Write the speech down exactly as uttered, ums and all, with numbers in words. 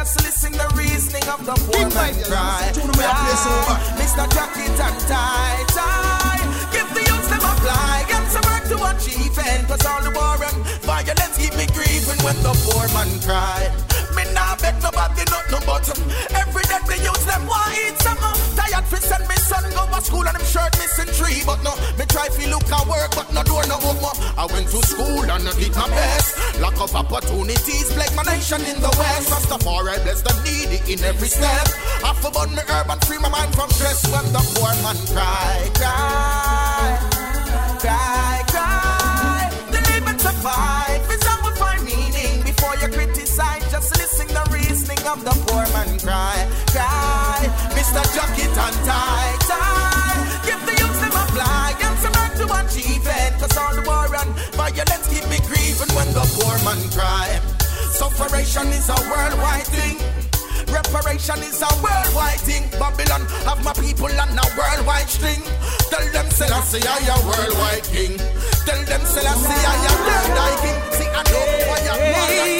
just listen the reasoning of the poor man cry. Cry. Mister Jacket and tie, tie. Give the youths them apply. Get some work to achieve and cause all the war and violence keep me grieving when the poor man cry. Me nah bet nobody not no bottom. Every day the youths them want eat something. Tired for send me son go to school and him shirt missing tree. But no, me try to look at work but no door no open. I went to school and I did my best. Lack of opportunities plague my nation in the west. Rastafari bless the needy in every step. I forbid me urban free my mind from stress. When the poor man cry, cry, cry, cry. The living survive is how we find meaning. Before you criticize, just listen the reasoning of the poor man cry, cry. Mister Jacket and tie, tie. Give the youths them apply. Get some back to achieve it. Cause all the war and violence keep me grieving when the poor man cry. Sufferation is a worldwide thing. Reparation is a worldwide thing. Babylon have my people on a worldwide string. Tell them Selassie I a worldwide king. Tell them Selassie I a third eye king. See I know why I